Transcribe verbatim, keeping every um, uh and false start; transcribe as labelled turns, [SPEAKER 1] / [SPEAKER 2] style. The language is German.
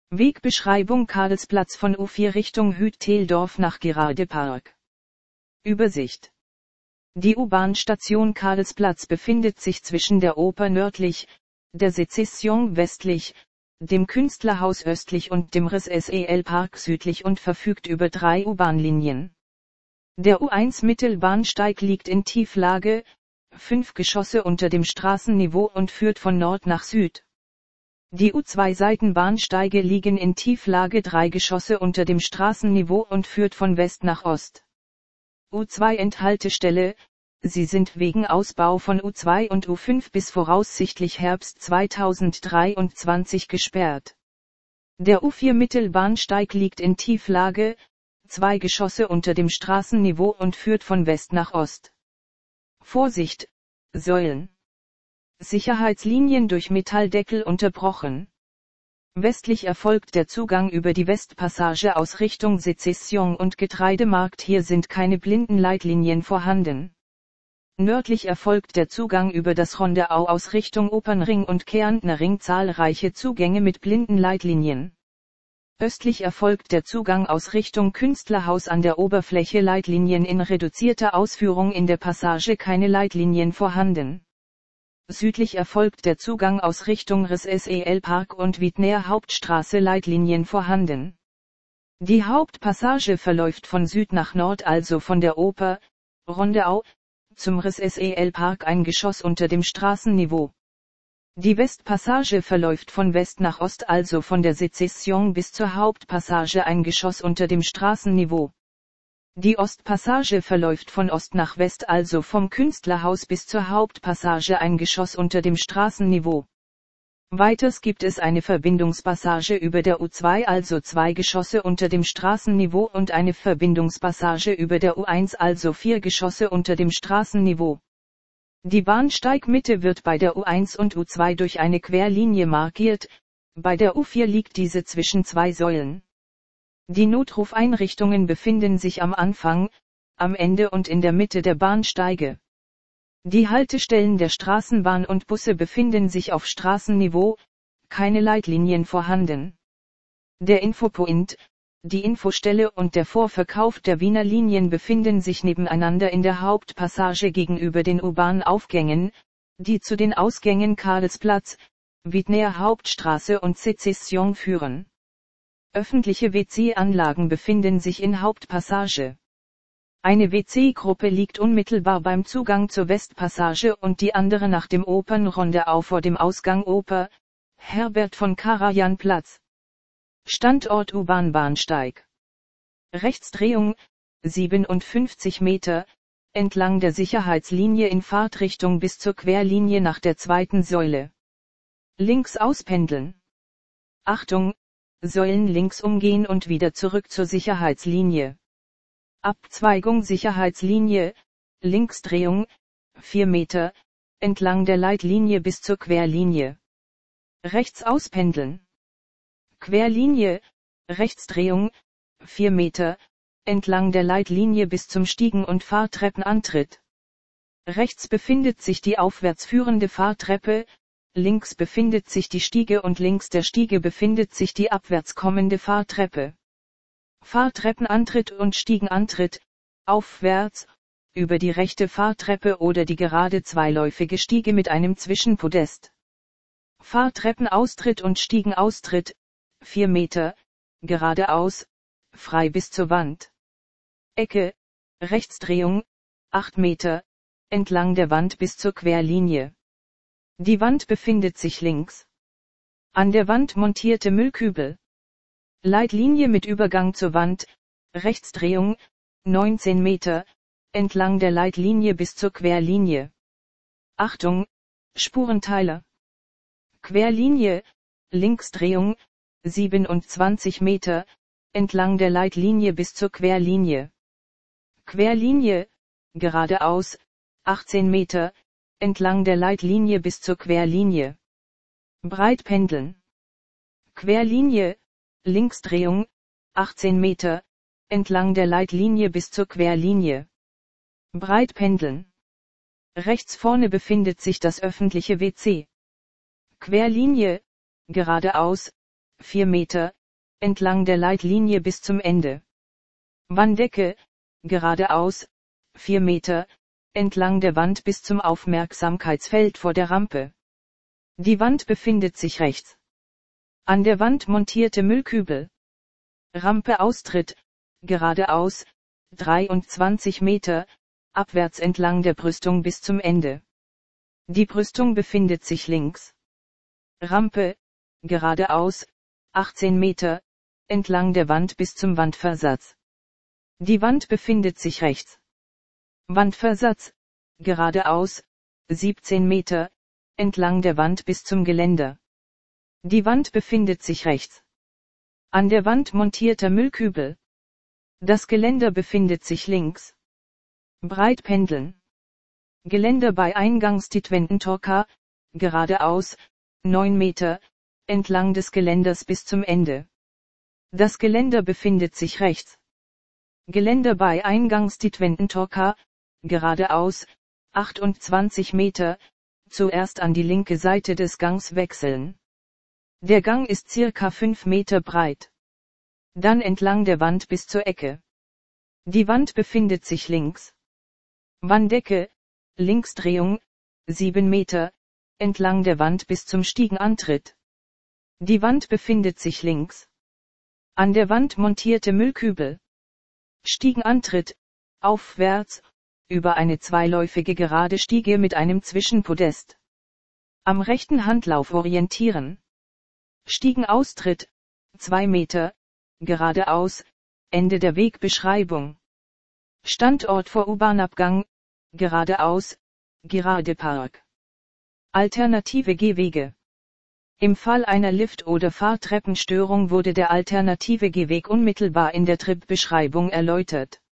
[SPEAKER 1] Wegbeschreibung Karlsplatz von U vier Richtung Hüt-Teldorf nach Geradepark. Übersicht. Die U-Bahn-Station Karlsplatz befindet sich zwischen der Oper nördlich, der Sezession westlich, dem Künstlerhaus östlich und dem R S S E L-Park südlich und verfügt über drei U-Bahn-Linien. Der U eins Mittelbahnsteig liegt in Tieflage, fünf Geschosse unter dem Straßenniveau und führt von Nord nach Süd. Die U zwei Seitenbahnsteige liegen in Tieflage drei Geschosse unter dem Straßenniveau und führt von West nach Ost. U zwei Endhaltestelle, sie sind wegen Ausbau von U zwei und U fünf bis voraussichtlich Herbst zweitausenddreiundzwanzig gesperrt. Der U vier Mittelbahnsteig liegt in Tieflage, zwei Geschosse unter dem Straßenniveau und führt von West nach Ost. Vorsicht, Säulen. Sicherheitslinien durch Metalldeckel unterbrochen. Westlich erfolgt der Zugang über die Westpassage aus Richtung Sezession und Getreidemarkt, hier sind keine Blindenleitlinien vorhanden. Nördlich erfolgt der Zugang über das Rondeau aus Richtung Opernring und Kärntner Ring, zahlreiche Zugänge mit Blindenleitlinien. Östlich erfolgt der Zugang aus Richtung Künstlerhaus an der Oberfläche, Leitlinien in reduzierter Ausführung, in der Passage keine Leitlinien vorhanden. Südlich erfolgt der Zugang aus Richtung R S S E L-Park und Wiedner Hauptstraße, Leitlinien vorhanden. Die Hauptpassage verläuft von Süd nach Nord, also von der Oper, Rondeau, zum R S S E L-Park, ein Geschoss unter dem Straßenniveau. Die Westpassage verläuft von West nach Ost, also von der Sezession bis zur Hauptpassage, ein Geschoss unter dem Straßenniveau. Die Ostpassage verläuft von Ost nach West, also vom Künstlerhaus bis zur Hauptpassage, ein Geschoss unter dem Straßenniveau. Weiters gibt es eine Verbindungspassage über der U zwei, also zwei Geschosse unter dem Straßenniveau, und eine Verbindungspassage über der U eins, also vier Geschosse unter dem Straßenniveau. Die Bahnsteigmitte wird bei der U eins und U zwei durch eine Querlinie markiert, bei der U vier liegt diese zwischen zwei Säulen. Die Notrufeinrichtungen befinden sich am Anfang, am Ende und in der Mitte der Bahnsteige. Die Haltestellen der Straßenbahn und Busse befinden sich auf Straßenniveau, keine Leitlinien vorhanden. Der Infopoint, die Infostelle und der Vorverkauf der Wiener Linien befinden sich nebeneinander in der Hauptpassage gegenüber den U-Bahn-Aufgängen, die zu den Ausgängen Karlsplatz, Wiedner Hauptstraße und Sezession führen. Öffentliche W C-Anlagen befinden sich in Hauptpassage. Eine W C-Gruppe liegt unmittelbar beim Zugang zur Westpassage und die andere nach dem Opernrondeau vor dem Ausgang Oper, Herbert von Karajan Platz. Standort U-Bahn-Bahnsteig. Rechtsdrehung, siebenundfünfzig Meter, entlang der Sicherheitslinie in Fahrtrichtung bis zur Querlinie nach der zweiten Säule. Links auspendeln. Achtung! Säulen links umgehen und wieder zurück zur Sicherheitslinie. Abzweigung Sicherheitslinie, Linksdrehung, vier Meter, entlang der Leitlinie bis zur Querlinie. Rechts auspendeln. Querlinie, Rechtsdrehung, vier Meter, entlang der Leitlinie bis zum Stiegen- und Fahrtreppenantritt. Rechts befindet sich die aufwärts führende Fahrtreppe, links befindet sich die Stiege und links der Stiege befindet sich die abwärts kommende Fahrtreppe. Fahrtreppenantritt und Stiegenantritt, aufwärts, über die rechte Fahrtreppe oder die gerade zweiläufige Stiege mit einem Zwischenpodest. Fahrtreppenaustritt und Stiegenaustritt, vier Meter, geradeaus, frei bis zur Wand. Ecke, Rechtsdrehung, acht Meter, entlang der Wand bis zur Querlinie. Die Wand befindet sich links. An der Wand montierte Müllkübel. Leitlinie mit Übergang zur Wand, Rechtsdrehung, neunzehn Meter, entlang der Leitlinie bis zur Querlinie. Achtung, Spurenteiler. Querlinie, Linksdrehung, siebenundzwanzig Meter, entlang der Leitlinie bis zur Querlinie. Querlinie, geradeaus, achtzehn Meter, entlang der Leitlinie bis zur Querlinie. Breitpendeln. Querlinie, Linksdrehung, achtzehn Meter, entlang der Leitlinie bis zur Querlinie. Breitpendeln. Rechts vorne befindet sich das öffentliche W C. Querlinie, geradeaus, vier Meter, entlang der Leitlinie bis zum Ende. Wanddecke, geradeaus, vier Meter, entlang der Wand bis zum Aufmerksamkeitsfeld vor der Rampe. Die Wand befindet sich rechts. An der Wand montierte Müllkübel. Rampe Austritt, geradeaus, dreiundzwanzig Meter, abwärts entlang der Brüstung bis zum Ende. Die Brüstung befindet sich links. Rampe, geradeaus, achtzehn Meter, entlang der Wand bis zum Wandversatz. Die Wand befindet sich rechts. Wandversatz, geradeaus, siebzehn Meter, entlang der Wand bis zum Geländer. Die Wand befindet sich rechts. An der Wand montierter Müllkübel. Das Geländer befindet sich links. Breitpendeln. Geländer bei Eingangsditwententorka, geradeaus, neun Meter, entlang des Geländers bis zum Ende. Das Geländer befindet sich rechts. Geländer bei Eingangsditwententorka, geradeaus, achtundzwanzig Meter, zuerst an die linke Seite des Gangs wechseln. Der Gang ist circa fünf Meter breit. Dann entlang der Wand bis zur Ecke. Die Wand befindet sich links. Wanddecke, Linksdrehung, sieben Meter, entlang der Wand bis zum Stiegenantritt. Die Wand befindet sich links. An der Wand montierte Müllkübel. Stiegenantritt, aufwärts, über eine zweiläufige gerade Stiege mit einem Zwischenpodest. Am rechten Handlauf orientieren. Stiegenaustritt, zwei Meter, geradeaus, Ende der Wegbeschreibung. Standort vor U-Bahn-Abgang, geradeaus, Giradepark. Alternative Gehwege. Im Fall einer Lift- oder Fahrtreppenstörung wurde der alternative Gehweg unmittelbar in der Tripbeschreibung erläutert.